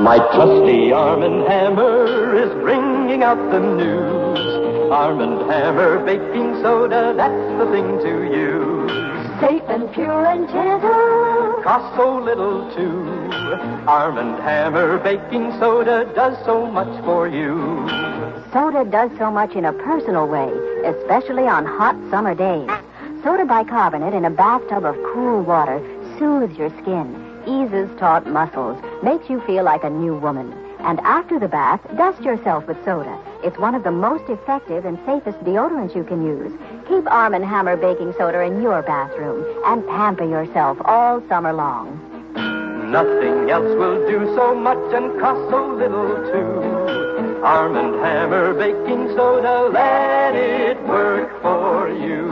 My trusty Arm & Hammer is bringing out the news. Arm & Hammer baking soda, that's the thing to use. Safe and pure and gentle. Costs so little, too. Arm & Hammer baking soda does so much for you. Soda does so much in a personal way, especially on hot summer days. Soda bicarbonate in a bathtub of cool water soothes your skin, eases taut muscles, makes you feel like a new woman. And after the bath, dust yourself with soda. It's one of the most effective and safest deodorants you can use. Keep Arm & Hammer baking soda in your bathroom and pamper yourself all summer long. Nothing else will do so much and cost so little, too. Arm & Hammer baking soda, let it work for you.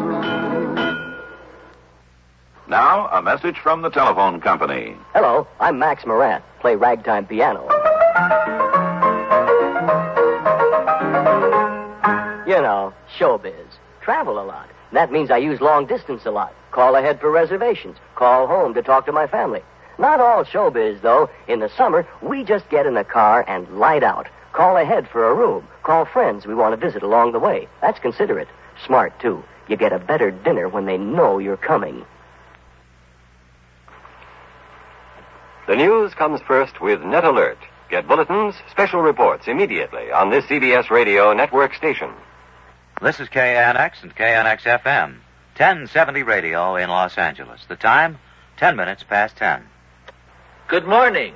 Now, a message from the telephone company. Hello, I'm Max Moran. Play ragtime piano. You know, showbiz. Travel a lot. That means I use long distance a lot. Call ahead for reservations. Call home to talk to my family. Not all showbiz, though. In the summer, we just get in the car and light out. Call ahead for a room. Call friends we want to visit along the way. That's considerate. Smart, too. You get a better dinner when they know you're coming. The news comes first with Net Alert. Get bulletins, special reports immediately on this CBS radio network station. This is KNX and KNX-FM, 1070 radio in Los Angeles. The time, 10 minutes past 10. Good morning.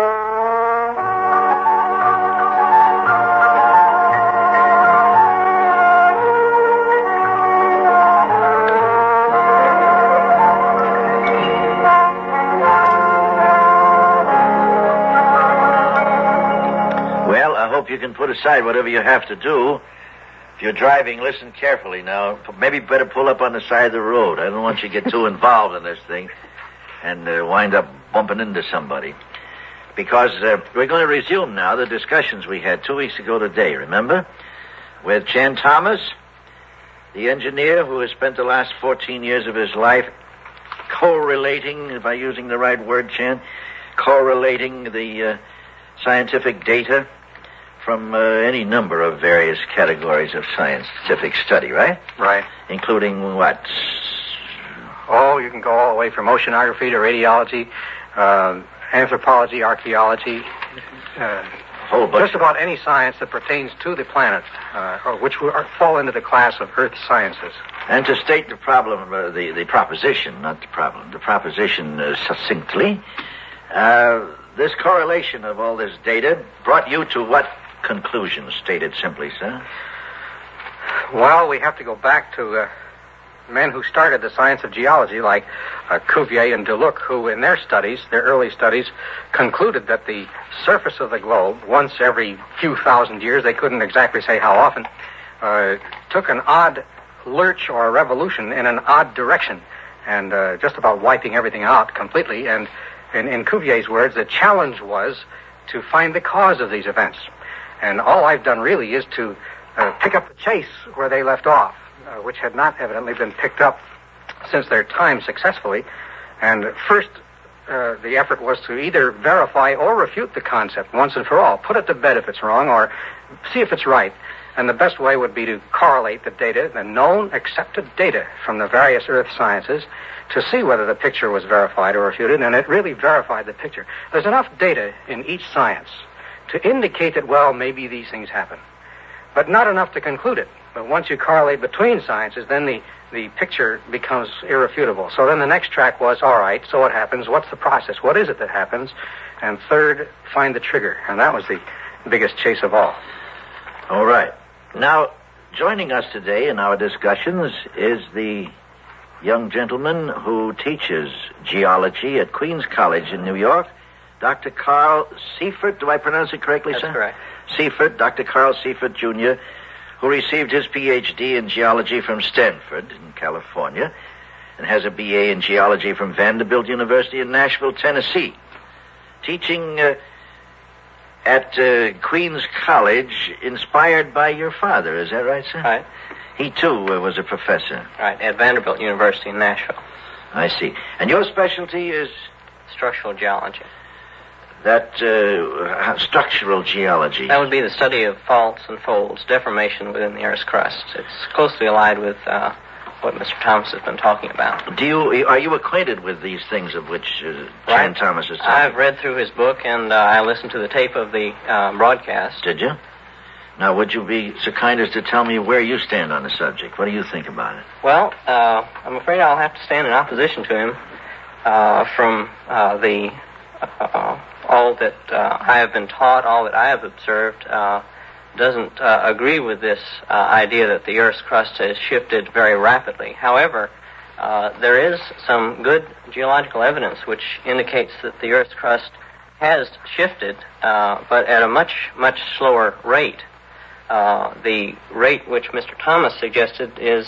Well, I hope you can put aside whatever you have to do. If you're driving, listen carefully now. Maybe better pull up on the side of the road. I don't want you to get too involved in this thing and wind up bumping into somebody. Because we're going to resume now the discussions we had 2 weeks ago today, remember? With Chan Thomas, the engineer who has spent the last 14 years of his life correlating, if I'm using the right word, Chan, correlating the scientific data from any number of various categories of scientific study, right? Right. Including what? Oh, you can go all the way from oceanography to radiology, anthropology, archaeology, whole bunch. Just about any science that pertains to the planet, or which fall into the class of Earth sciences. And to state the problem, the proposition, not the problem, the proposition succinctly, this correlation of all this data brought you to what conclusion, stated simply, sir? Well, we have to go back to men who started the science of geology, like Cuvier and Deluc, who in their studies, their early studies, concluded that the surface of the globe, once every few thousand years, they couldn't exactly say how often, took an odd lurch or revolution in an odd direction, and just about wiping everything out completely. And in Cuvier's words, the challenge was to find the cause of these events. And all I've done really is to pick up the chase where they left off, which had not evidently been picked up since their time successfully. And first, the effort was to either verify or refute the concept once and for all. Put it to bed if it's wrong, or see if it's right. And the best way would be to correlate the data, the known, accepted data from the various Earth sciences, to see whether the picture was verified or refuted, and it really verified the picture. There's enough data in each science to indicate that, well, maybe these things happen, but not enough to conclude it. But once you correlate between sciences, then the picture becomes irrefutable. So then the next track was, all right, so what happens? What's the process? What is it that happens? And third, find the trigger. And that was the biggest chase of all. All right. Now, joining us today in our discussions is the young gentleman who teaches geology at Queens College in New York, Dr. Carl Seifert. Do I pronounce it correctly, sir? That's correct. Seifert, Dr. Carl Seifert, Jr., who received his Ph.D. in geology from Stanford in California and has a B.A. in geology from Vanderbilt University in Nashville, Tennessee. Teaching at Queens College, inspired by your father. Is that right, sir? Right. He, too, was a professor. Right, at Vanderbilt University in Nashville. I see. And your specialty is? Structural geology. that structural geology? That would be the study of faults and folds, deformation within the Earth's crust. It's closely allied with what Mr. Thomas has been talking about. Are you acquainted with these things of which Chan Thomas is talking? I've read through his book, and I listened to the tape of the broadcast. Did you? Now, would you be so kind as to tell me where you stand on the subject? What do you think about it? Well, I'm afraid I'll have to stand in opposition to him from all that I have been taught, all that I have observed, doesn't agree with this idea that the Earth's crust has shifted very rapidly. However, there is some good geological evidence which indicates that the Earth's crust has shifted, but at a much, much slower rate. The rate which Mr. Thomas suggested is,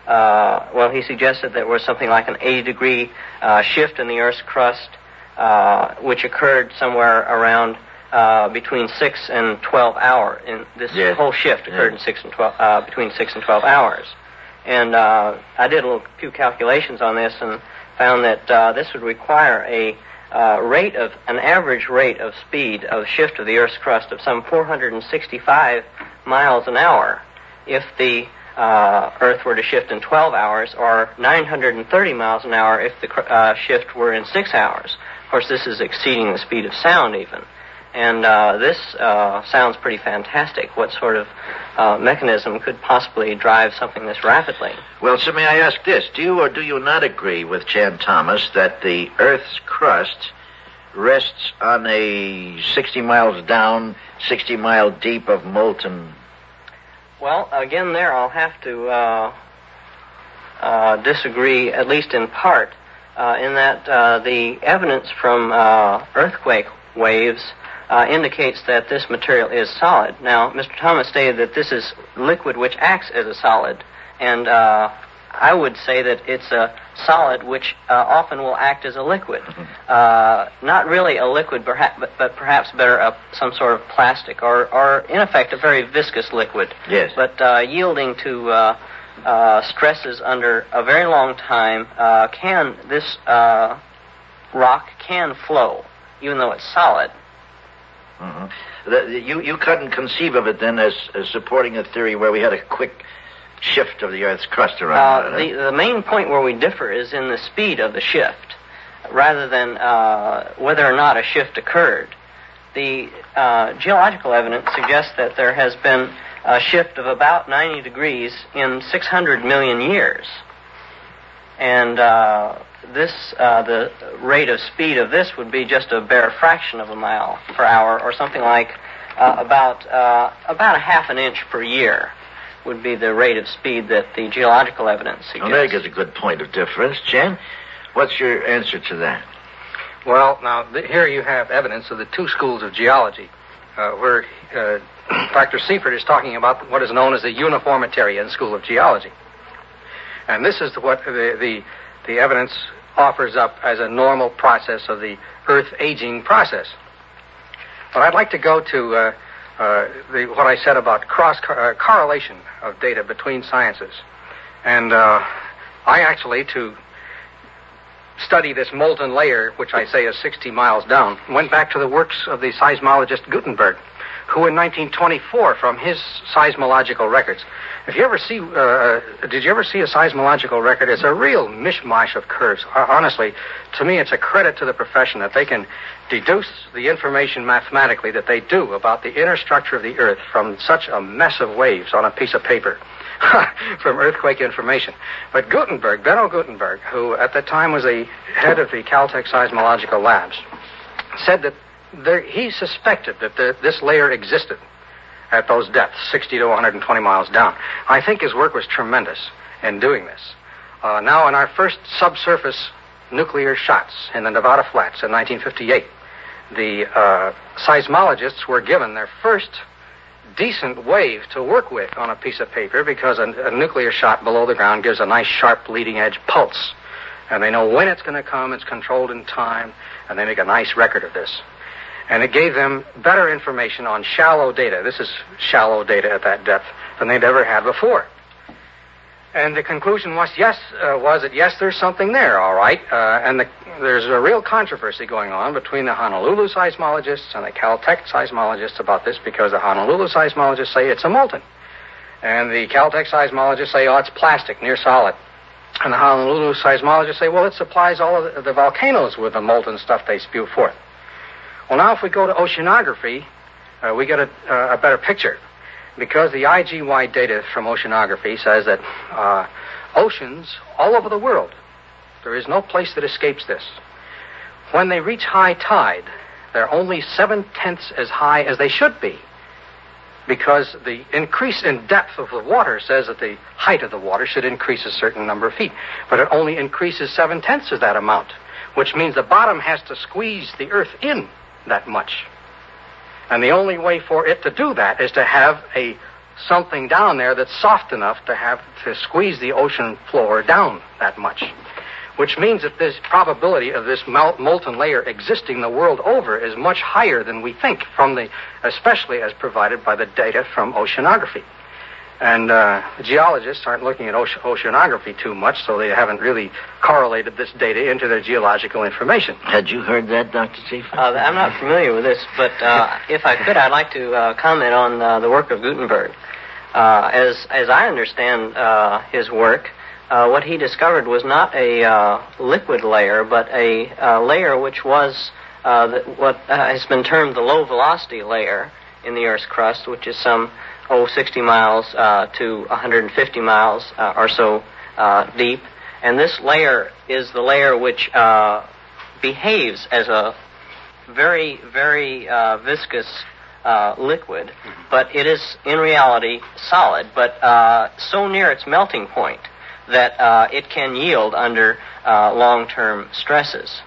he suggested there was something like an 80-degree shift in the Earth's crust, which occurred somewhere around between 6 and 12 hours. And this whole shift occurred in between 6 and 12 hours. And I did a few calculations on this and found that this would require an average rate of speed of shift of the Earth's crust of some 465 miles an hour if the Earth were to shift in 12 hours, or 930 miles an hour if the shift were in 6 hours. Of course, this is exceeding the speed of sound even. And this sounds pretty fantastic. What sort of mechanism could possibly drive something this rapidly? Well, so may I ask this. Do you or do you not agree with Chan Thomas that the Earth's crust rests on a 60 miles down, 60 mile deep of molten? Well, again, there I'll have to disagree, at least in part, in that the evidence from earthquake waves indicates that this material is solid. Now, Mr. Thomas stated that this is liquid which acts as a solid, and I would say that it's a solid which often will act as a liquid. Not really a liquid, but perhaps better some sort of plastic, or in effect a very viscous liquid. Yes. But yielding to stresses under a very long time, this rock can flow, even though it's solid. Mm-hmm. You couldn't conceive of it then as supporting a theory where we had a quick shift of the Earth's crust around it. The main point where we differ is in the speed of the shift, rather than whether or not a shift occurred. The geological evidence suggests that there has been a shift of about 90 degrees in 600 million years. And the rate of speed of this would be just a bare fraction of a mile per hour, or something like about a half an inch per year would be the rate of speed that the geological evidence suggests. Well, that gives a good point of difference. Chen, what's your answer to that? Well, now, here you have evidence of the two schools of geology, where Dr. Seifert is talking about what is known as the uniformitarian school of geology. And this is what the evidence offers up as a normal process of the Earth aging process. But I'd like to go to what I said about correlation of data between sciences. And I actually, to study this molten layer, which I say is 60 miles down, went back to the works of the seismologist Gutenberg, who in 1924, from his seismological records, did you ever see a seismological record? It's a real mishmash of curves. Honestly, to me, it's a credit to the profession that they can deduce the information mathematically that they do about the inner structure of the Earth from such a mess of waves on a piece of paper, from earthquake information. But Gutenberg, Benno Gutenberg, who at the time was the head of the Caltech Seismological Labs, said that he suspected that this layer existed at those depths, 60 to 120 miles down. I think his work was tremendous in doing this. Now, in our first subsurface nuclear shots in the Nevada Flats in 1958, the seismologists were given their first decent wave to work with on a piece of paper, because a nuclear shot below the ground gives a nice sharp leading edge pulse. And they know when it's going to come, it's controlled in time, and they make a nice record of this. And it gave them better information on shallow data. This is shallow data at that depth than they'd ever had before. And the conclusion was that yes, there's something there, all right. There's a real controversy going on between the Honolulu seismologists and the Caltech seismologists about this, because the Honolulu seismologists say it's a molten. And the Caltech seismologists say, oh, it's plastic, near solid. And the Honolulu seismologists say, well, it supplies all of the volcanoes with the molten stuff they spew forth. Well, now if we go to oceanography, we get a better picture. Because the IGY data from oceanography says that oceans all over the world, there is no place that escapes this. When they reach high tide, they're only 7/10 as high as they should be. Because the increase in depth of the water says that the height of the water should increase a certain number of feet. But it only increases 7/10 of that amount, which means the bottom has to squeeze the earth in that much. And the only way for it to do that is to have something down there that's soft enough to squeeze the ocean floor down that much. Which means that this probability of this molten layer existing the world over is much higher than we think, especially as provided by the data from oceanography. And geologists aren't looking at oceanography too much, so they haven't really correlated this data into their geological information. Had you heard that, Dr. Chief? I'm not familiar with this, but if I could, I'd like to comment on the work of Gutenberg. As I understand his work, what he discovered was not a liquid layer, but a layer which was what has been termed the low-velocity layer in the Earth's crust, which is some 60 miles to 150 miles or so deep. And this layer is the layer which behaves as a very, very viscous liquid, but it is in reality solid, but so near its melting point that it can yield under long-term stresses.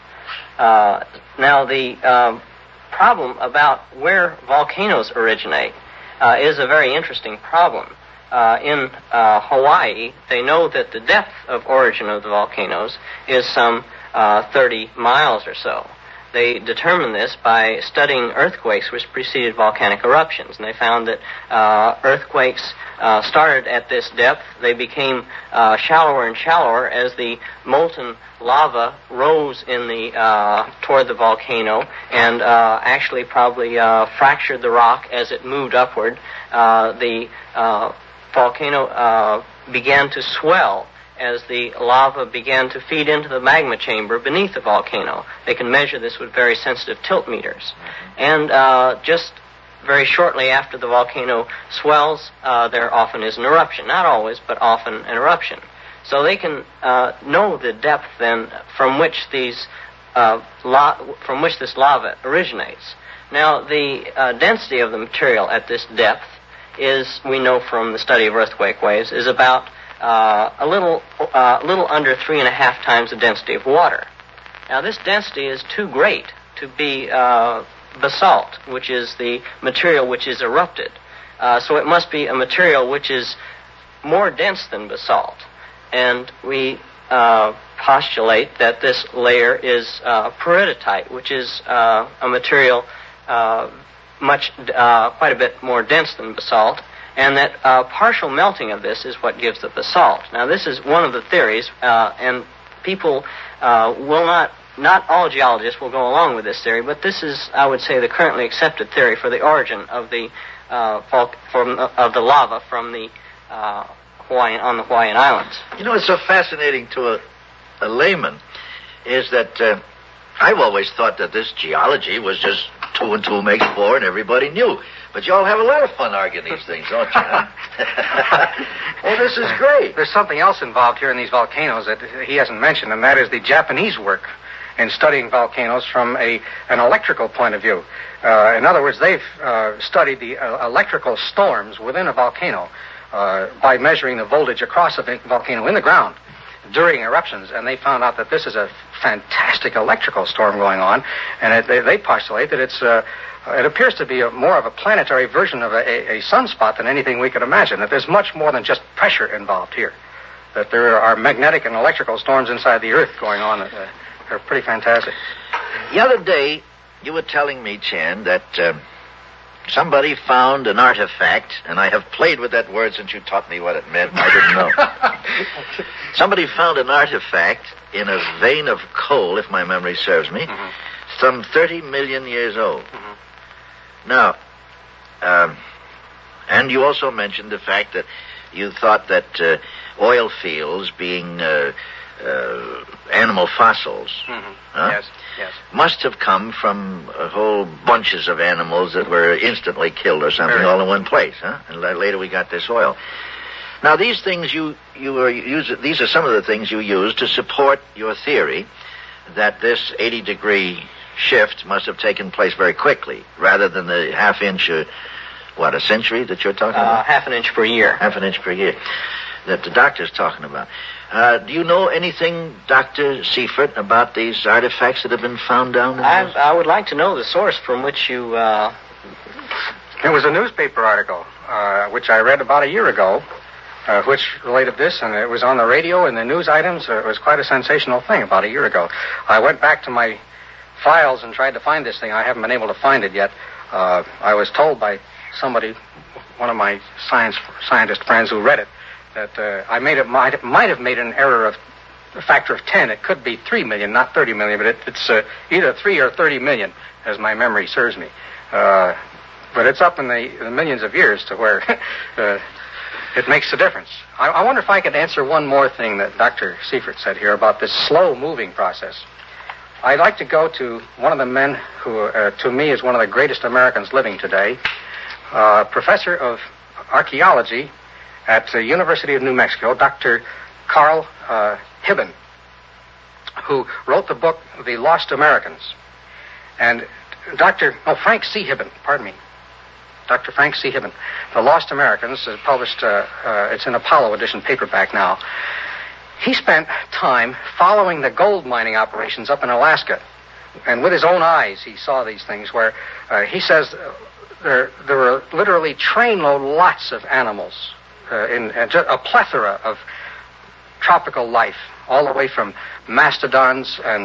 Now, the problem about where volcanoes originate is a very interesting problem. In Hawaii, they know that the depth of origin of the volcanoes is some 30 miles or so. They determined this by studying earthquakes which preceded volcanic eruptions, and they found that earthquakes started at this depth. They became shallower and shallower as the molten lava rose toward the volcano, and actually probably fractured the rock as it moved upward. The volcano began to swell as the lava began to feed into the magma chamber beneath the volcano. They can measure this with very sensitive tilt meters. And just very shortly after the volcano swells, there often is an eruption. Not always, but often an eruption. So they can know the depth then from which this lava originates. Now, the density of the material at this depth is, we know from the study of earthquake waves, is about a little under 3.5 times the density of water. Now, this density is too great to be basalt, which is the material which is erupted. So it must be a material which is more dense than basalt. And we postulate that this layer is peridotite, which is a material quite a bit more dense than basalt, and that partial melting of this is what gives the basalt. Now, this is one of the theories, and people not all geologists will go along with this theory, but this is, I would say, the currently accepted theory for the origin of the lava from the on the Hawaiian Islands. You know, what's so fascinating to a layman is that I've always thought that this geology was just 2 and 2 makes 4, and everybody knew. But you all have a lot of fun arguing these things, don't you? Well, this is great. There's something else involved here in these volcanoes that he hasn't mentioned, and that is the Japanese work in studying volcanoes from an electrical point of view. In other words, they've studied the electrical storms within a volcano by measuring the voltage across a volcano in the ground during eruptions, and they found out that this is a fantastic electrical storm going on, and they postulate that it appears to be more of a planetary version of a sunspot than anything we could imagine, that there's much more than just pressure involved here, that there are magnetic and electrical storms inside the Earth going on that are pretty fantastic. The other day, you were telling me, Chan, that somebody found an artifact, and I have played with that word since you taught me what it meant. I didn't know. Somebody found an artifact in a vein of coal, if my memory serves me, some 30 million years old. Now, and you also mentioned the fact that you thought that oil fields, being animal fossils, Yes. must have come from whole bunches of animals that were instantly killed or something all in one place, huh? And later we got this oil. Now, these things these are some of the things you use to support your theory that this 80-degree shift must have taken place very quickly, rather than the half-inch, a century that you're talking about? Half an inch per year. Half an inch per year that the doctor's talking about. Do you know anything, Dr. Seifert, about these artifacts that have been found down there? I would like to know the source from which you... It was a newspaper article, which I read about a year ago, which related this, and it was on the radio in the news items. It was quite a sensational thing about a year ago. I went back to my files and tried to find this thing. I haven't been able to find it yet. I was told by somebody, one of my scientist friends who read it, that I might have made an error of a factor of 10. It could be 3 million, not 30 million, but it's either 3 or 30 million, as my memory serves me. But it's up in the millions of years to where it makes a difference. I wonder if I could answer one more thing that Dr. Seifert said here about this slow-moving process. I'd like to go to one of the men who, to me, is one of the greatest Americans living today, professor of archaeology at the University of New Mexico, Dr. Carl Hibben, who wrote the book, The Lost Americans. And Frank C. Hibben, pardon me. Dr. Frank C. Hibben. The Lost Americans is published, it's an Apollo edition paperback now. He spent time following the gold mining operations up in Alaska. And with his own eyes, he saw these things where he says there were literally trainload lots of animals, in just a plethora of tropical life, all the way from mastodons and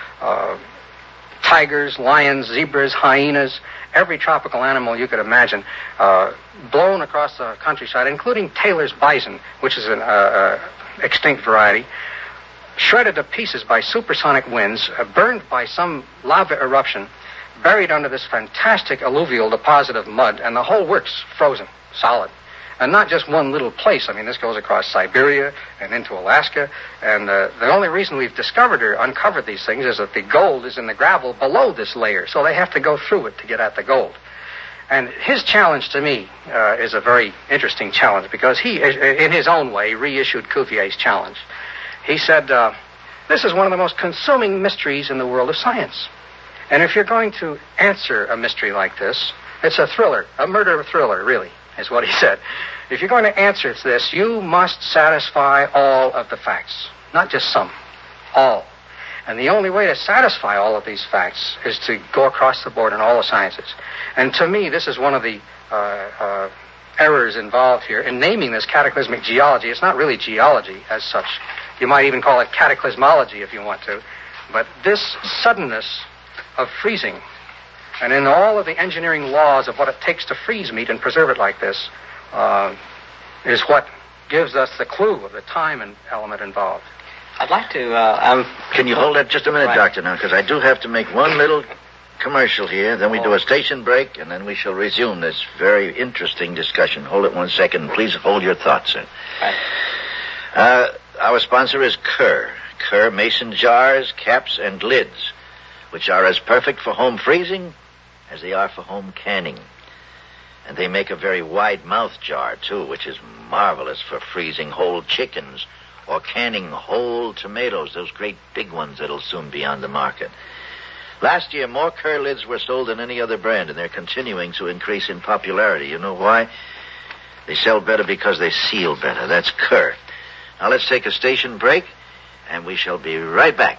tigers, lions, zebras, hyenas, every tropical animal you could imagine, blown across the countryside, including Taylor's bison, which is an extinct variety, shredded to pieces by supersonic winds, burned by some lava eruption, buried under this fantastic alluvial deposit of mud, and the whole works frozen, solid. And not just one little place. I mean, this goes across Siberia and into Alaska. And the only reason we've discovered or uncovered these things is that the gold is in the gravel below this layer. So they have to go through it to get at the gold. And his challenge to me is a very interesting challenge because he, in his own way, reissued Cuvier's challenge. He said, this is one of the most consuming mysteries in the world of science. And if you're going to answer a mystery like this, it's a thriller, a murder thriller, really, is what he said. If you're going to answer this, you must satisfy all of the facts. Not just some, all. And the only way to satisfy all of these facts is to go across the board in all the sciences. And to me, this is one of the errors involved here in naming this cataclysmic geology. It's not really geology as such. You might even call it cataclysmology if you want to. But this suddenness of freezing, and in all of the engineering laws of what it takes to freeze meat and preserve it like this, is what gives us the clue of the time and element involved. I'd like to... Can you hold that just a minute, right. Doctor, now? Because I do have to make one little commercial here. Then we do a station break, and then we shall resume this very interesting discussion. Hold it 1 second. Please hold your thoughts, sir. Right. Our sponsor is Kerr. Kerr mason jars, caps, and lids, which are as perfect for home freezing as they are for home canning. And they make a very wide-mouthed jar, too, which is marvelous for freezing whole chickens or canning whole tomatoes, those great big ones that'll soon be on the market. Last year, more Kerr lids were sold than any other brand, and they're continuing to increase in popularity. You know why? They sell better because they seal better. That's Kerr. Now let's take a station break, and we shall be right back.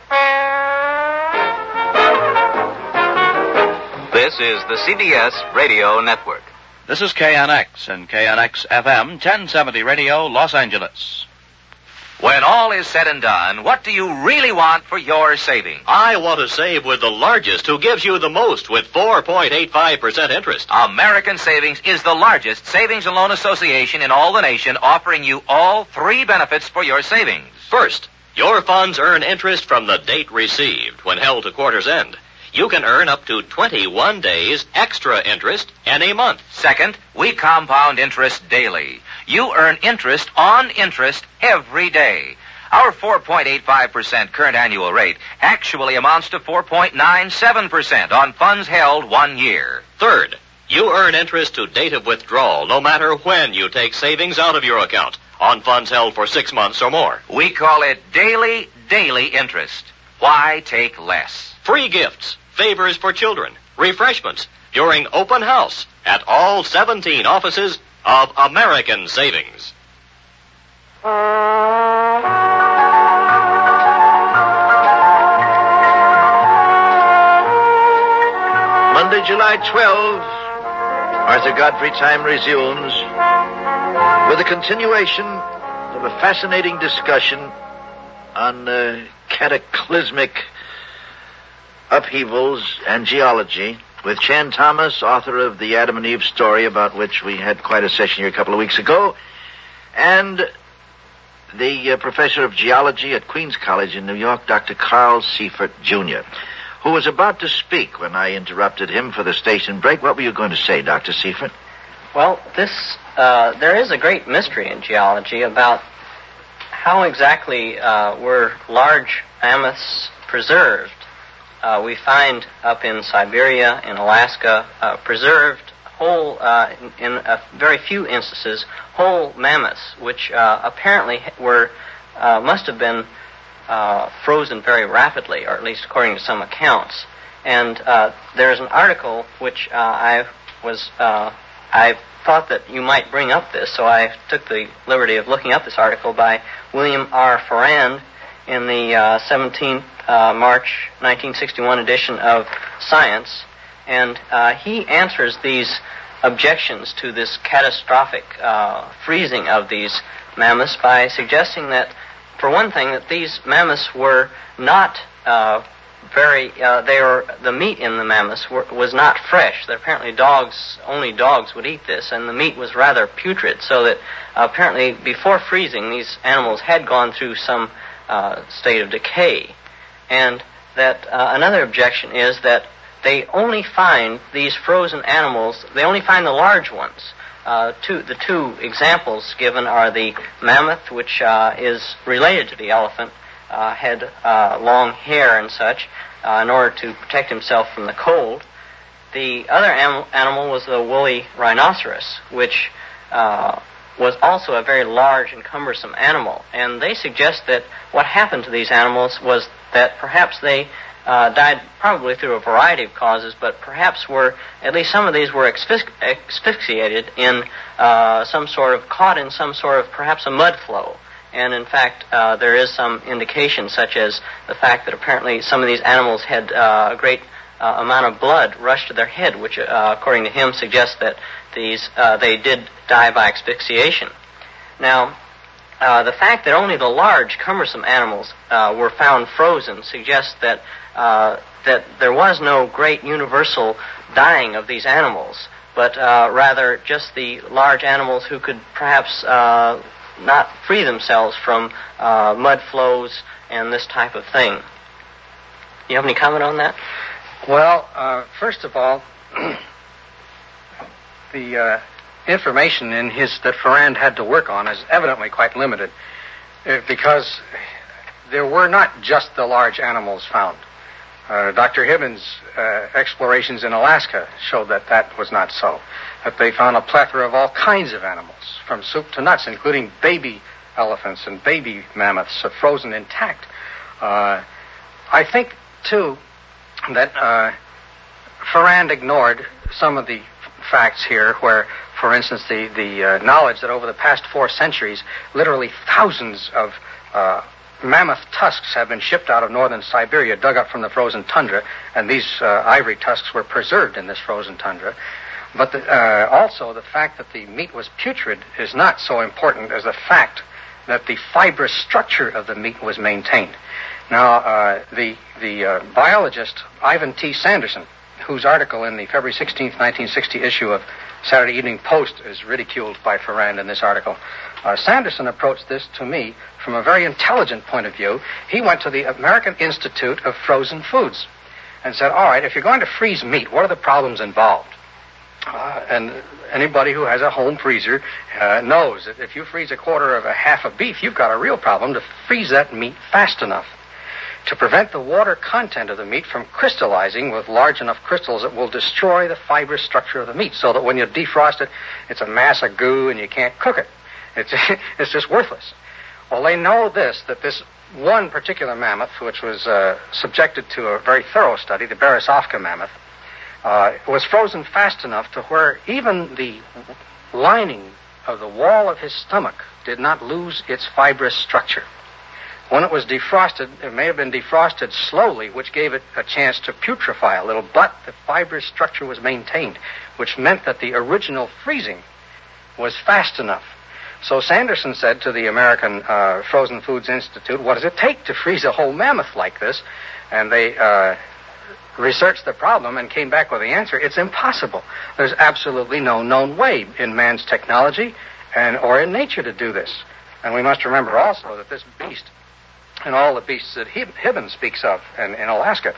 This is the CBS Radio Network. This is KNX and KNX FM 1070 Radio, Los Angeles. When all is said and done, what do you really want for your savings? I want to save with the largest, who gives you the most with 4.85% interest. American Savings is the largest savings and loan association in all the nation, offering you all three benefits for your savings. First, your funds earn interest from the date received when held to quarter's end. You can earn up to 21 days extra interest any month. Second, we compound interest daily. You earn interest on interest every day. Our 4.85% current annual rate actually amounts to 4.97% on funds held 1 year. Third, you earn interest to date of withdrawal no matter when you take savings out of your account on funds held for 6 months or more. We call it daily interest. Why take less? Free gifts, favors for children, refreshments during open house at all 17 offices of American Savings. Monday, July 12, Arthur Godfrey Time resumes with a continuation of a fascinating discussion on cataclysmic upheavals and geology with Chan Thomas, author of the Adam and Eve story, about which we had quite a session here a couple of weeks ago, and the professor of geology at Queens College in New York, Dr. Carl Seifert, Jr., who was about to speak when I interrupted him for the station break. What were you going to say, Dr. Seifert? Well, there is a great mystery in geology about how exactly were large mammoths preserved. We find up in Siberia, in Alaska, preserved whole, in a very few instances, whole mammoths, which apparently must have been frozen very rapidly, or at least according to some accounts. And there's an article which I thought that you might bring up this, so I took the liberty of looking up this article by William R. Farrand in the 17th March 1961 edition of Science, and he answers these objections to this catastrophic freezing of these mammoths by suggesting that, for one thing, that these mammoths were not the meat in the mammoths was not fresh. That apparently only dogs would eat this, and the meat was rather putrid, so that apparently before freezing, these animals had gone through some state of decay. And that another objection is that they only find these frozen animals, they only find the large ones. The two examples given are the mammoth, which is related to the elephant, had long hair and such, in order to protect himself from the cold. The other animal was the woolly rhinoceros, which was also a very large and cumbersome animal. And they suggest that what happened to these animals was that perhaps they died probably through a variety of causes, but perhaps at least some of these were asphyxiated in caught in some sort of perhaps a mud flow. And in fact, there is some indication, such as the fact that apparently some of these animals had a great amount of blood rushed to their head, which, according to him, suggests that they did die by asphyxiation. Now, the fact that only the large, cumbersome animals were found frozen suggests that there was no great universal dying of these animals, but rather just the large animals who could perhaps not free themselves from mud flows and this type of thing. You have any comment on that? Well, first of all, the information that Farrand had to work on is evidently quite limited, because there were not just the large animals found. Dr. Hibbins' explorations in Alaska showed that was not so, that they found a plethora of all kinds of animals, from soup to nuts, including baby elephants and baby mammoths frozen intact. I think, too, that Farrand ignored some of the facts here where, for instance, the knowledge that over the past 4 centuries, literally thousands of mammoth tusks have been shipped out of northern Siberia, dug up from the frozen tundra, and these ivory tusks were preserved in this frozen tundra. But also the fact that the meat was putrid is not so important as the fact that the fibrous structure of the meat was maintained. Now, the biologist Ivan T. Sanderson, whose article in the February 16th, 1960 issue of Saturday Evening Post is ridiculed by Ferrand in this article, Sanderson approached this to me from a very intelligent point of view. He went to the American Institute of Frozen Foods and said, all right, if you're going to freeze meat, what are the problems involved? And anybody who has a home freezer knows that if you freeze a quarter of a half of beef, you've got a real problem to freeze that meat fast enough to prevent the water content of the meat from crystallizing with large enough crystals that will destroy the fibrous structure of the meat, so that when you defrost it, it's a mass of goo and you can't cook it. It's just worthless. Well, they know that this one particular mammoth, which was subjected to a very thorough study, the Beresovka mammoth, was frozen fast enough to where even the lining of the wall of his stomach did not lose its fibrous structure. When it was defrosted, it may have been defrosted slowly, which gave it a chance to putrefy a little, but the fibrous structure was maintained, which meant that the original freezing was fast enough. So Sanderson said to the American Frozen Foods Institute, what does it take to freeze a whole mammoth like this? And they researched the problem and came back with the answer. It's impossible. There's absolutely no known way in man's technology or in nature to do this. And we must remember also that this beast and all the beasts that Hibbins speaks of in Alaska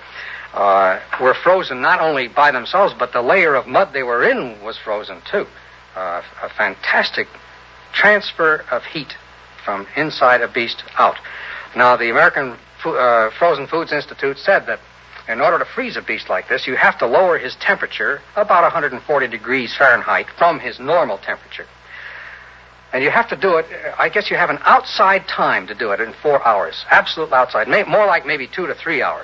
were frozen not only by themselves, but the layer of mud they were in was frozen too. A fantastic transfer of heat from inside a beast out. Now, the American Frozen Foods Institute said that in order to freeze a beast like this, you have to lower his temperature about 140 degrees Fahrenheit from his normal temperature. And you have to do it, I guess you have an outside time to do it in 4 hours. Absolute outside. More like maybe 2 to 3 hours.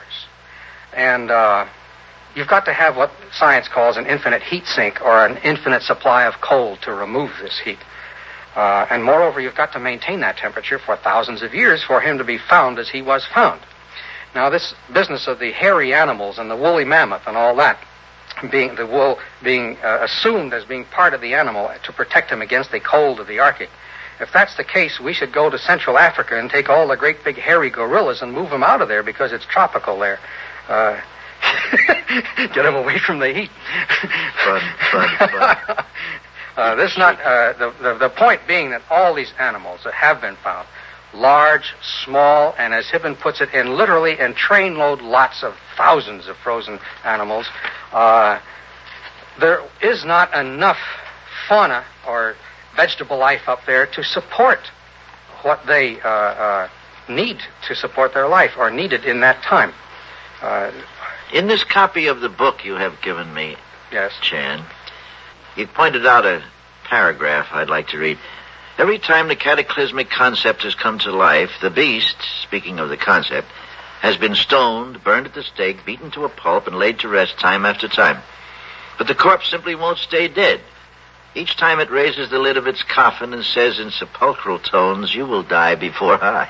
And you've got to have what science calls an infinite heat sink or an infinite supply of coal to remove this heat. And moreover, you've got to maintain that temperature for thousands of years for him to be found as he was found. Now, this business of the hairy animals and the woolly mammoth and all that, the wool being assumed as being part of the animal to protect him against the cold of the Arctic. If that's the case, we should go to Central Africa and take all the great big hairy gorillas and move them out of there because it's tropical there. Get them away from the heat. Fun. The point being that all these animals that have been found, large, small, and as Hibbins puts it, in literally in trainload lots of thousands of frozen animals, there is not enough fauna or vegetable life up there to support what they need to support their life or needed in that time. In this copy of the book you have given me, yes, Chan, you pointed out a paragraph I'd like to read. Every time the cataclysmic concept has come to life, the beast, speaking of the concept, has been stoned, burned at the stake, beaten to a pulp, and laid to rest time after time. But the corpse simply won't stay dead. Each time it raises the lid of its coffin and says in sepulchral tones, "You will die before I."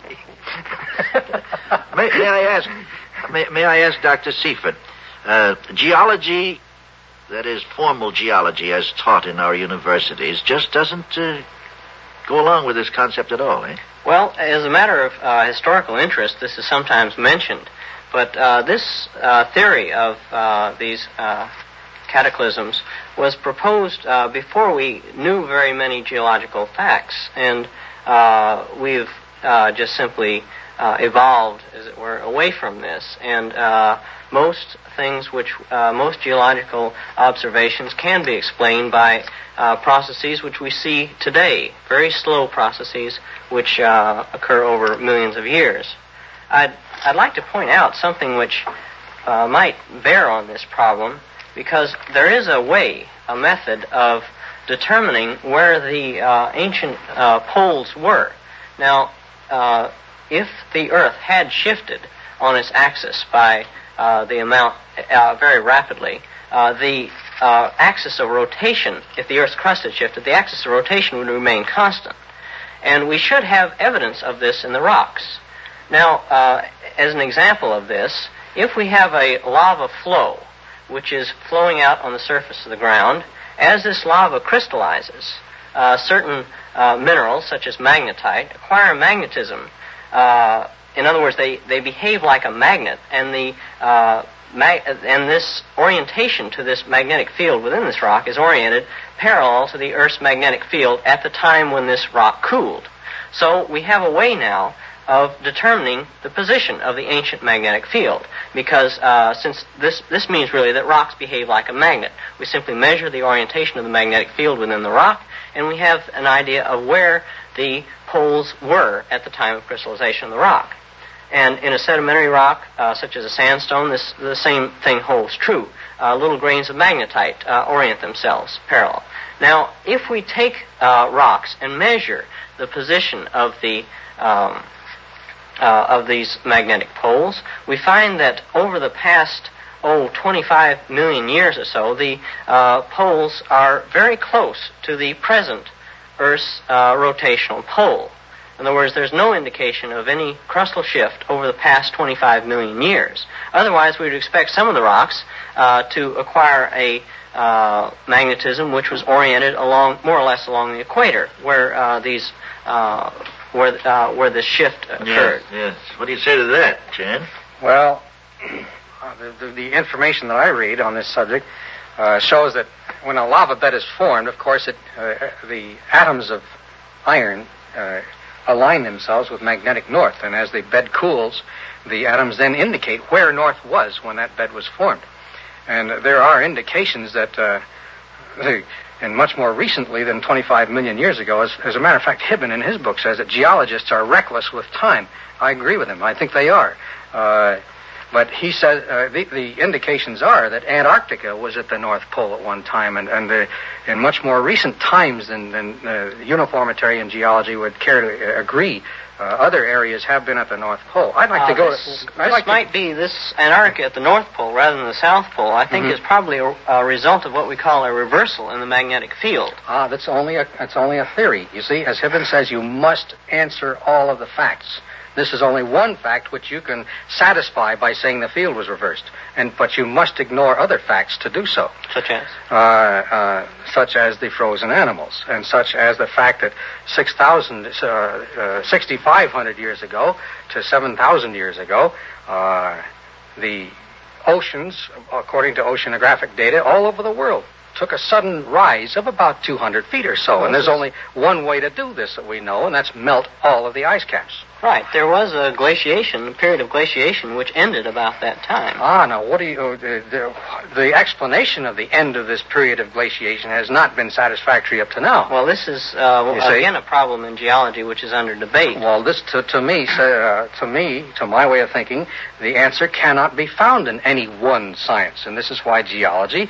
May I ask Dr. Seifert, geology, that is formal geology as taught in our universities, just doesn't go along with this concept at all, eh? Well, as a matter of historical interest, this is sometimes mentioned, but this theory of these cataclysms was proposed before we knew very many geological facts, and we've just simply evolved, as it were, away from this. And most things most geological observations can be explained by processes which we see today, very slow processes which occur over millions of years. I'd like to point out something which might bear on this problem, because there is a method of determining where the ancient poles were. Now, if the Earth had shifted on its axis by the amount very rapidly, the axis of rotation, if the Earth's crust had shifted, the axis of rotation would remain constant. And we should have evidence of this in the rocks. Now, as an example of this, if we have a lava flow, which is flowing out on the surface of the ground, as this lava crystallizes, certain minerals, such as magnetite, acquire magnetism. In other words, they behave like a magnet, and and this orientation to this magnetic field within this rock is oriented parallel to the Earth's magnetic field at the time when this rock cooled. So we have a way now of determining the position of the ancient magnetic field, because since this means really that rocks behave like a magnet. We simply measure the orientation of the magnetic field within the rock, and we have an idea of where the poles were at the time of crystallization of the rock. And in a sedimentary rock, such as a sandstone, the same thing holds true. Little grains of magnetite orient themselves parallel. Now, if we take rocks and measure the position of the of these magnetic poles, we find that over the past 25 million years or so, the poles are very close to the present Earth's rotational pole. In other words, there's no indication of any crustal shift over the past 25 million years. Otherwise, we would expect some of the rocks to acquire a magnetism which was oriented along, more or less along the equator, where where this shift occurred. Yes. What do you say to that, Jan? Well, the information that I read on this subject shows that when a lava bed is formed, of course, the atoms of iron align themselves with magnetic north, and as the bed cools, the atoms then indicate where north was when that bed was formed. And there are indications that, and much more recently than 25 million years ago, as a matter of fact, Hibben in his book says that geologists are reckless with time. I agree with him. I think they are. But he says the indications are that Antarctica was at the North Pole at one time, and in much more recent times than uniformitarian geology would care to agree, other areas have been at the North Pole. I'd like to go. This Antarctica at the North Pole rather than the South Pole, I think, is probably a result of what we call a reversal in the magnetic field. That's only a theory. You see, as Hibben says, you must answer all of the facts. This is only one fact which you can satisfy by saying the field was reversed, but you must ignore other facts to do so. Such as? Such as the frozen animals, and such as the fact that 6,500 years ago to 7,000 years ago, the oceans, according to oceanographic data, all over the world took a sudden rise of about 200 feet or so. And there's only one way to do this that we know, and that's melt all of the ice caps. Right. There was a period of glaciation, which ended about that time. Now, what do you... the explanation of the end of this period of glaciation has not been satisfactory up to now. Well, this is, again, a problem in geology which is under debate. Well, this, to my way of thinking, the answer cannot be found in any one science. And this is why geology,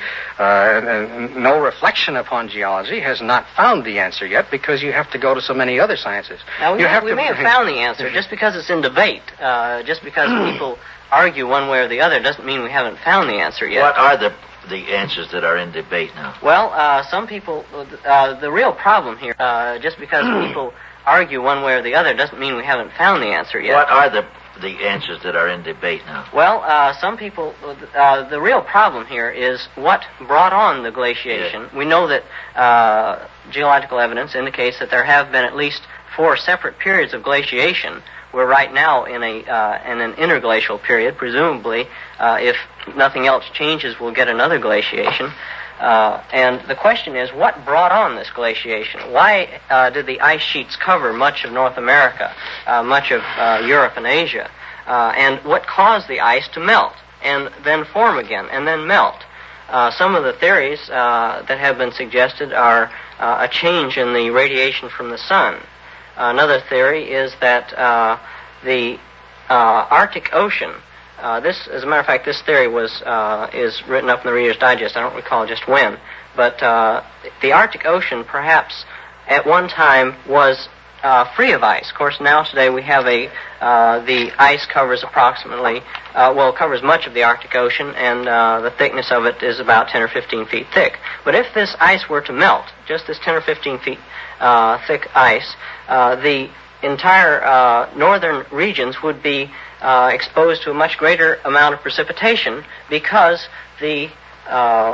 no reflection upon geology, has not found the answer yet, because you have to go to so many other sciences. Now, we may have found the answer. Just because it's in debate, just because people argue one way or the other, doesn't mean we haven't found the answer yet. What are the answers that are in debate now? Well, some people, the real problem here, just because people argue one way or the other, doesn't mean we haven't found the answer yet. What are the answers that are in debate now? Well, some people, the real problem here is what brought on the glaciation. Yes. We know that geological evidence indicates that there have been at least 4 separate periods of glaciation. We're right now in an interglacial period. Presumably, if nothing else changes, we'll get another glaciation. And the question is, what brought on this glaciation? Why did the ice sheets cover much of North America, much of Europe and Asia? And what caused the ice to melt and then form again and then melt? Some of the theories that have been suggested are a change in the radiation from the sun. Another theory is that the Arctic Ocean, as a matter of fact, this theory is written up in the Reader's Digest. I don't recall just when, but the Arctic Ocean perhaps at one time was free of ice. Of course, now today we have the ice covers approximately, covers much of the Arctic Ocean, and the thickness of it is about 10 or 15 feet thick. But if this ice were to melt, just this 10 or 15 feet thick ice, the entire northern regions would be exposed to a much greater amount of precipitation, because the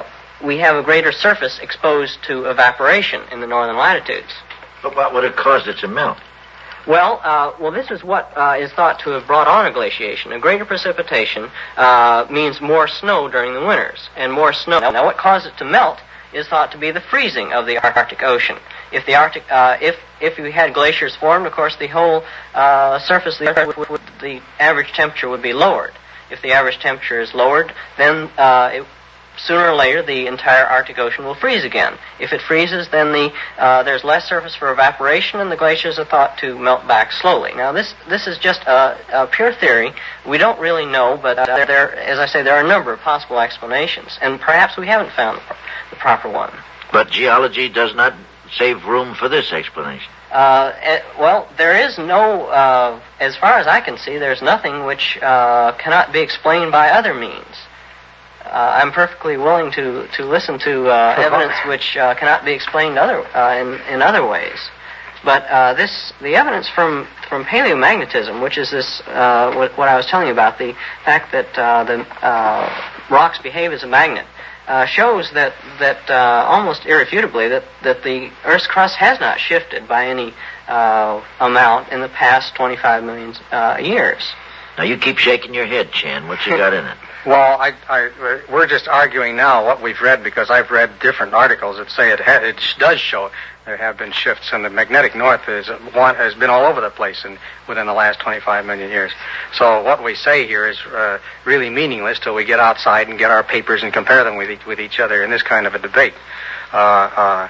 we have a greater surface exposed to evaporation in the northern latitudes. But what would have caused it to melt? Well, this is what is thought to have brought on a glaciation. A greater precipitation means more snow during the winters, and more snow. Now, what caused it to melt is thought to be the freezing of the Arctic Ocean. If the Arctic, if we had glaciers formed, of course, the whole surface of the Earth, the average temperature would be lowered. If the average temperature is lowered, then sooner or later, the entire Arctic Ocean will freeze again. If it freezes, then there's less surface for evaporation, and the glaciers are thought to melt back slowly. Now, this is just a pure theory. We don't really know, but as I say, there are a number of possible explanations, and perhaps we haven't found the proper one. But geology does not save room for this explanation. Well, there is no, as far as I can see, there's nothing which cannot be explained by other means. I'm perfectly willing to listen to evidence which cannot be explained in other ways. But the evidence from paleomagnetism, which is this what I was telling you about, the fact that the rocks behave as a magnet, shows that almost irrefutably that the Earth's crust has not shifted by any amount in the past 25 million years. Now you keep shaking your head, Chan. What you got in it? Well, we're just arguing now what we've read, because I've read different articles that say it does show there have been shifts, and the magnetic north has been all over the place within the last 25 million years. So what we say here is really meaningless till we get outside and get our papers and compare them with each other in this kind of a debate. I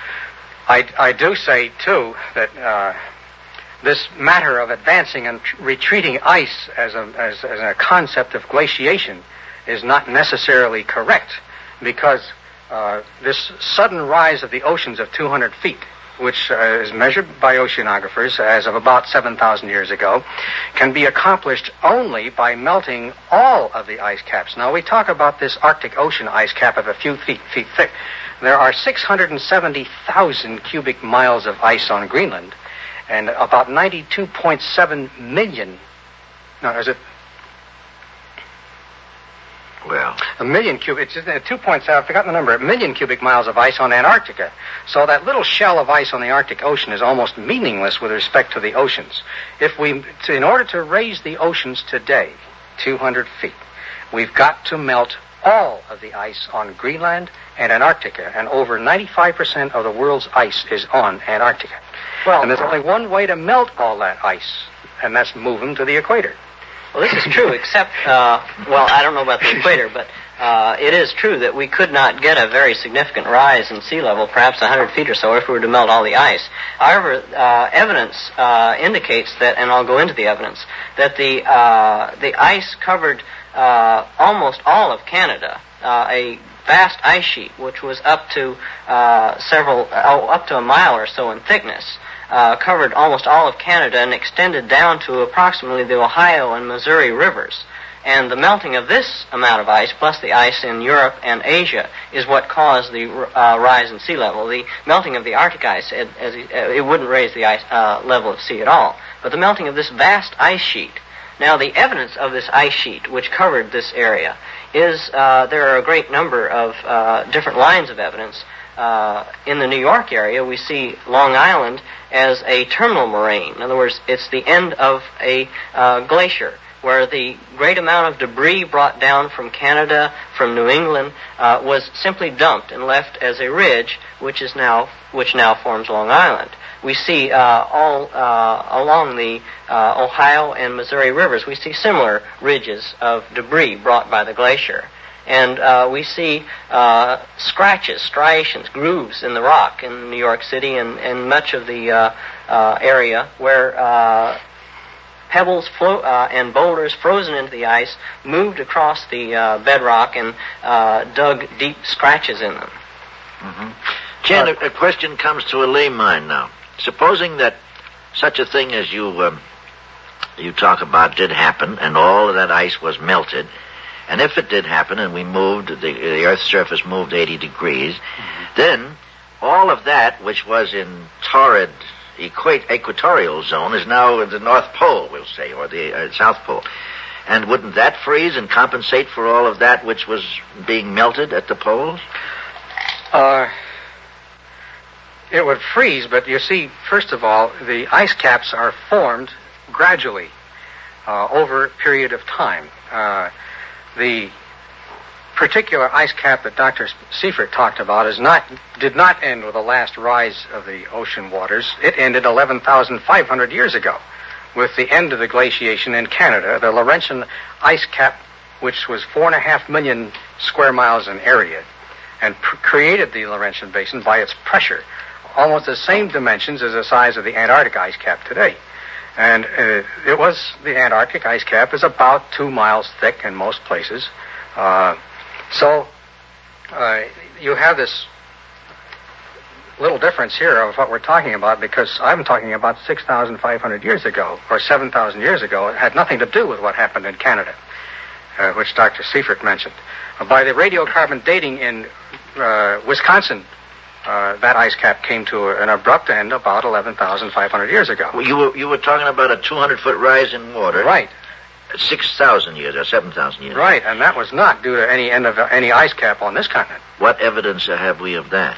do say, too, that this matter of advancing and retreating ice as a concept of glaciation is not necessarily correct, because this sudden rise of the oceans of 200 feet, which is measured by oceanographers as of about 7,000 years ago, can be accomplished only by melting all of the ice caps. Now, we talk about this Arctic Ocean ice cap of a few feet thick. There are 670,000 cubic miles of ice on Greenland, and about 92.7 million. No, is it? Well, a million cubic. It's 2.7. I've forgotten the number. 1 million cubic miles of ice on Antarctica. So that little shell of ice on the Arctic Ocean is almost meaningless with respect to the oceans. In order to raise the oceans today, 200 feet, we've got to melt all of the ice on Greenland and Antarctica, and over 95% of the world's ice is on Antarctica. Well, and there's only one way to melt all that ice, and that's move them to the equator. Well, this is true, except, well, I don't know about the equator, but it is true that we could not get a very significant rise in sea level, perhaps 100 feet or so, if we were to melt all the ice. However, evidence indicates that, and I'll go into the evidence, that the ice covered almost all of Canada, a vast ice sheet, which was up to up to a mile or so in thickness, covered almost all of Canada and extended down to approximately the Ohio and Missouri rivers. And the melting of this amount of ice, plus the ice in Europe and Asia, is what caused the rise in sea level. The melting of the Arctic ice, it wouldn't raise the ice level of sea at all. But the melting of this vast ice sheet. Now, the evidence of this ice sheet, which covered this area, is there are a great number of different lines of evidence. In the New York area, we see Long Island as a terminal moraine. In other words, it's the end of a glacier, where the great amount of debris brought down from Canada, from New England, was simply dumped and left as a ridge, which now forms Long Island. We see all along the Ohio and Missouri rivers, we see similar ridges of debris brought by the glacier. And we see scratches, striations, grooves in the rock in New York City and much of the area where pebbles and boulders frozen into the ice moved across the bedrock and dug deep scratches in them. Mm-hmm. Jan, a question comes to a lame mind now. Supposing that such a thing as you talk about did happen, and all of that ice was melted, and if it did happen and we moved, the Earth's surface moved 80 degrees, then all of that which was in torrid equatorial zone is now in the North Pole, we'll say, or the South Pole. And wouldn't that freeze and compensate for all of that which was being melted at the poles? It would freeze, but you see, first of all, the ice caps are formed gradually over a period of time. The particular ice cap that Dr. Seifert talked about did not end with the last rise of the ocean waters. It ended 11,500 years ago with the end of the glaciation in Canada. The Laurentian ice cap, which was 4.5 million square miles in area, and created the Laurentian Basin by its pressure, almost the same dimensions as the size of the Antarctic ice cap today. And the Antarctic ice cap is about 2 miles thick in most places. So you have this little difference here of what we're talking about, because I'm talking about 6,500 years ago or 7,000 years ago. It had nothing to do with what happened in Canada, which Dr. Seifert mentioned. By the radiocarbon dating in Wisconsin, that ice cap came to an abrupt end about 11,500 years ago. Well, you were talking about a 200-foot rise in water. Right. 6,000 years or 7,000 years. Right, and that was not due to any end of any ice cap on this continent. What evidence have we of that?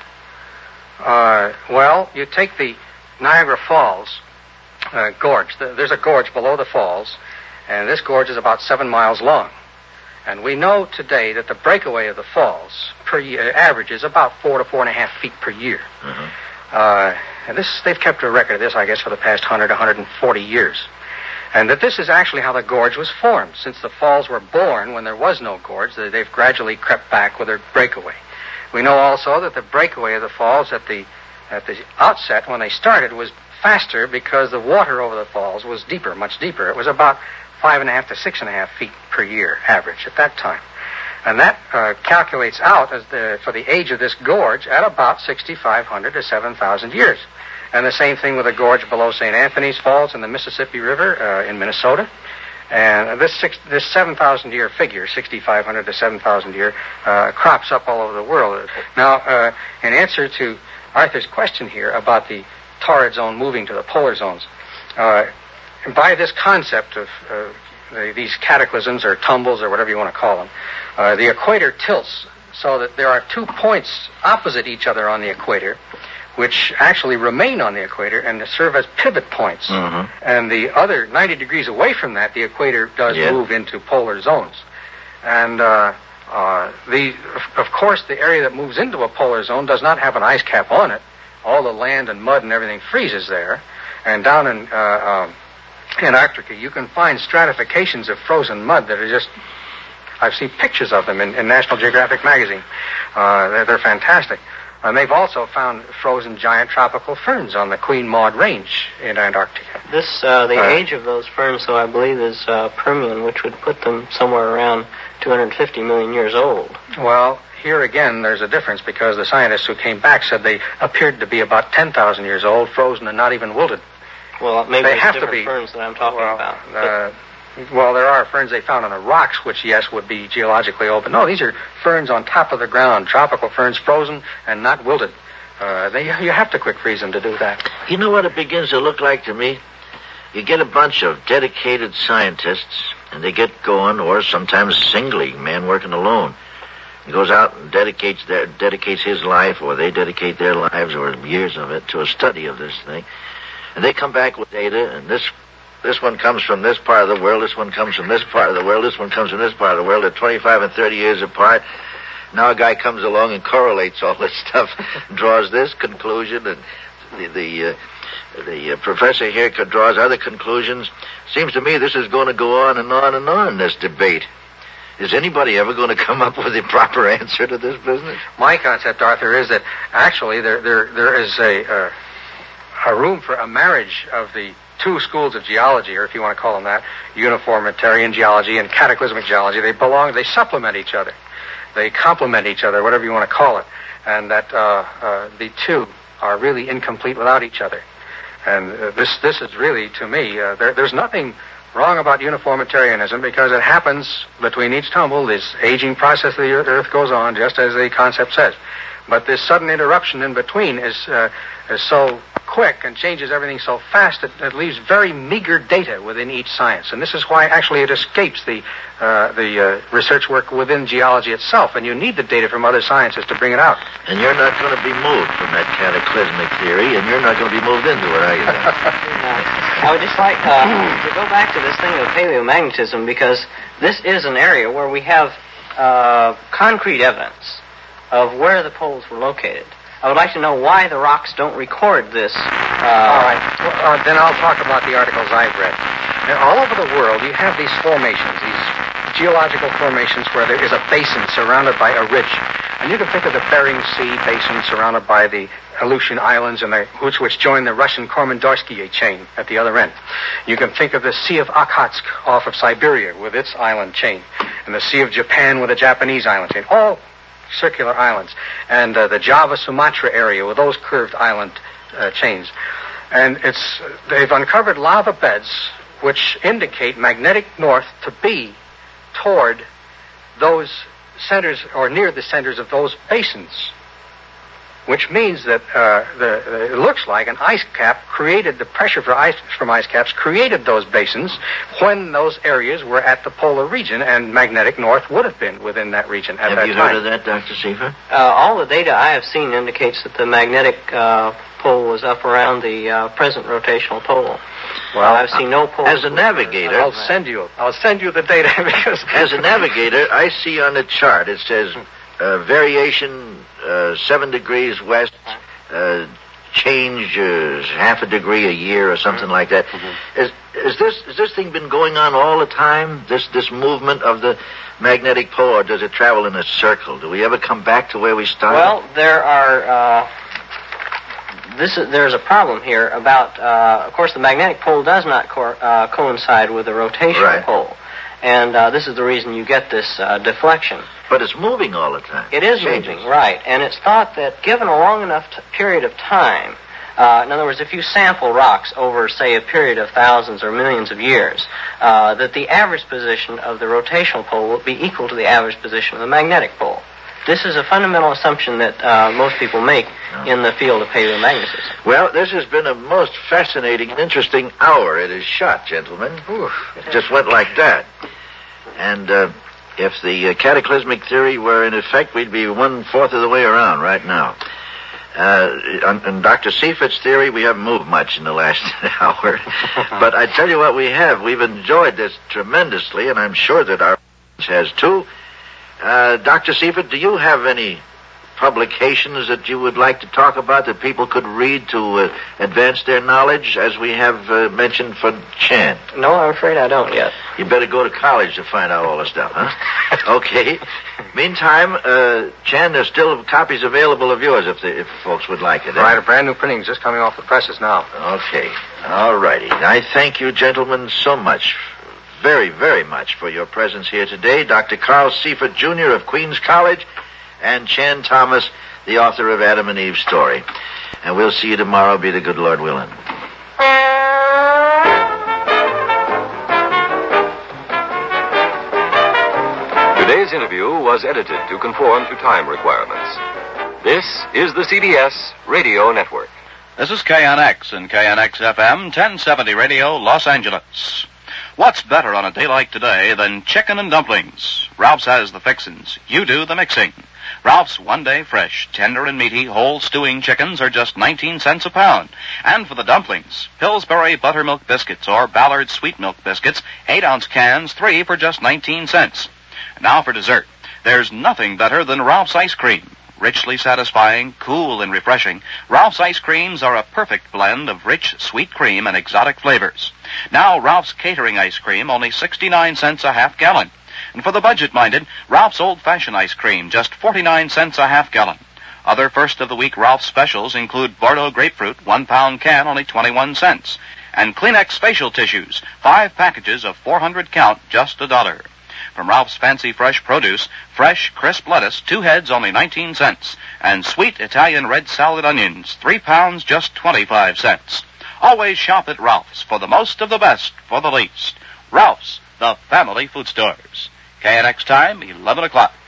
Well, you take the Niagara Falls gorge. There's a gorge below the falls, and this gorge is about 7 miles long. And we know today that the breakaway of the falls per year averages about 4 to 4.5 feet per year. Mm-hmm. And they've kept a record of this, I guess, for the past 100, 140 years. And that this is actually how the gorge was formed. Since the falls were born when there was no gorge, they've gradually crept back with their breakaway. We know also that the breakaway of the falls at the outset, when they started, was faster because the water over the falls was deeper, much deeper. It was about 5.5 to 6.5 feet per year average at that time. And that calculates out as for the age of this gorge at about 6,500 to 7,000 years. And the same thing with the gorge below St. Anthony's Falls in the Mississippi River in Minnesota. And this 7,000-year figure, 6,500 to 7,000 year, crops up all over the world. Now, in answer to Arthur's question here about the torrid zone moving to the polar zones, by this concept of these cataclysms or tumbles or whatever you want to call them, the equator tilts so that there are 2 points opposite each other on the equator, which actually remain on the equator and serve as pivot points. Mm-hmm. And the other 90 degrees away from that, the equator does move into polar zones. And of course, the area that moves into a polar zone does not have an ice cap on it. All the land and mud and everything freezes there. And down in Antarctica, you can find stratifications of frozen mud that are just... I've seen pictures of them in National Geographic magazine. They're fantastic. And they've also found frozen giant tropical ferns on the Queen Maud Range in Antarctica. The age of those ferns, though, I believe is Permian, which would put them somewhere around 250 million years old. Well, here again, there's a difference because the scientists who came back said they appeared to be about 10,000 years old, frozen and not even wilted. Well, maybe they have different to be ferns that I'm talking about. Well, there are ferns they found on the rocks, which, yes, would be geologically old. But no, these are ferns on top of the ground, tropical ferns, frozen and not wilted. You have to quick freeze them to do that. You know what it begins to look like to me? You get a bunch of dedicated scientists, and they get going, or sometimes singly, man working alone. He goes out and dedicates his life, or they dedicate their lives, or years of it, to a study of this thing. And they come back with data, and this one comes from this part of the world, this one comes from this part of the world, this one comes from this part of the world. They're 25 and 30 years apart. Now a guy comes along and correlates all this stuff, draws this conclusion, and the professor here draws other conclusions. Seems to me this is going to go on and on and on, this debate. Is anybody ever going to come up with a proper answer to this business? My concept, Arthur, is that actually there is a room for a marriage of the two schools of geology, or if you want to call them that, uniformitarian geology and cataclysmic geology. They supplement each other. They complement each other, whatever you want to call it. And that the two are really incomplete without each other. And this is really, to me, there's nothing wrong about uniformitarianism because it happens between each tumble. This aging process of the Earth goes on, just as the concept says. But this sudden interruption in between is so quick and changes everything so fast that it leaves very meager data within each science. And this is why actually it escapes the research work within geology itself. And you need the data from other sciences to bring it out. And you're not going to be moved from that cataclysmic theory, and you're not going to be moved into it, are you? I would just like to go back to this thing of paleomagnetism, because this is an area where we have concrete evidence of where the poles were located. I would like to know why the rocks don't record this. All right. Well, then I'll talk about the articles I've read. Now, all over the world, you have these formations, these geological formations where there is a basin surrounded by a ridge. And you can think of the Bering Sea basin surrounded by the Aleutian Islands and which join the Russian Kormendorsky chain at the other end. You can think of the Sea of Okhotsk off of Siberia with its island chain, and the Sea of Japan with the Japanese island chain. All circular islands, and the Java-Sumatra area with those curved island chains. And they've uncovered lava beds which indicate magnetic north to be toward those centers, or near the centers of those basins, which means that it looks like an ice cap created, the pressure from ice caps created those basins when those areas were at the polar region, and magnetic north would have been within that region at that time. Have you heard of that, Dr. Seifert? All the data I have seen indicates that the magnetic pole was up around the present rotational pole. Well, I've seen no pole. As a navigator, I'll send you the data because as a navigator, I see on the chart it says variation 7 degrees west, change half a degree a year or something like that. Has this thing been going on all the time? This movement of the magnetic pole, or does it travel in a circle? Do we ever come back to where we started? Well, there are. There's a problem here about. Of course, the magnetic pole does not coincide with the rotational pole, and this is the reason you get this deflection. But it's moving all the time. It is moving, right. And it's thought that given a long enough period of time, in other words, if you sample rocks over, say, a period of thousands or millions of years, that the average position of the rotational pole will be equal to the average position of the magnetic pole. This is a fundamental assumption that most people make in the field of paleomagnetism. Well, this has been a most fascinating and interesting hour. It is shot, gentlemen. It just went like that. And if the cataclysmic theory were in effect, we'd be 1/4 of the way around right now. On Dr. Seifert's theory, we haven't moved much in the last hour. But I tell you what we have. We've enjoyed this tremendously, and I'm sure that our audience has too. Dr. Seifert, do you have any publications that you would like to talk about that people could read to advance their knowledge, as we have mentioned for Chan? No, I'm afraid I don't yet. You better go to college to find out all this stuff, huh? Okay. Meantime, Chan, there's still copies available of yours if folks would like it. Right, a brand new printing is just coming off the presses now. Okay. All righty. I thank you, gentlemen, so much. Very, very much for your presence here today. Dr. Carl Seifert, Jr. of Queens College, and Chan Thomas, the author of Adam and Eve's Story. And we'll see you tomorrow, be the good Lord willing. Today's interview was edited to conform to time requirements. This is the CBS Radio Network. This is KNX and KNX-FM 1070 Radio, Los Angeles. What's better on a day like today than chicken and dumplings? Ralph's has the fixins. You do the mixing. Ralph's one-day fresh, tender and meaty, whole stewing chickens are just 19 cents a pound. And for the dumplings, Pillsbury buttermilk biscuits or Ballard sweet milk biscuits, 8-ounce cans, 3 for just 19 cents. Now for dessert. There's nothing better than Ralph's ice cream. Richly satisfying, cool and refreshing, Ralph's ice creams are a perfect blend of rich, sweet cream and exotic flavors. Now, Ralph's catering ice cream, only 69 cents a half gallon. And for the budget-minded, Ralph's old-fashioned ice cream, just 49 cents a half gallon. Other first-of-the-week Ralph's specials include Bordeaux grapefruit, 1-pound can, only 21 cents. And Kleenex facial tissues, 5 packages of 400 count, just $1. From Ralph's fancy fresh produce, fresh, crisp lettuce, 2 heads, only 19 cents. And sweet Italian red salad onions, 3 pounds, just 25 cents. Always shop at Ralph's for the most of the best for the least. Ralph's, the family food stores. KNX time, 11 o'clock.